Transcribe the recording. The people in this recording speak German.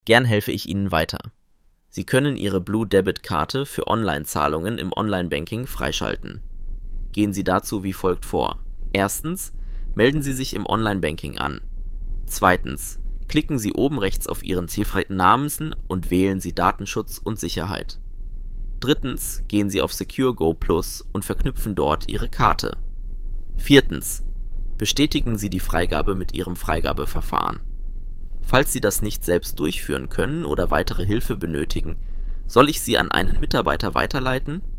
Gern helfe ich Ihnen weiter. Sie können Ihre Blue Debit Karte für Online-Zahlungen im Online-Banking freischalten. Gehen Sie dazu wie folgt vor. Erstens, melden Sie sich im Online-Banking an. Zweitens, klicken Sie oben rechts auf Ihren zielfreien Namen und wählen Sie Datenschutz und Sicherheit. Drittens, gehen Sie auf Secure Go Plus und verknüpfen dort Ihre Karte. Viertens, bestätigen Sie die Freigabe mit Ihrem Freigabeverfahren. Falls Sie das nicht selbst durchführen können oder weitere Hilfe benötigen, soll ich Sie an einen Mitarbeiter weiterleiten?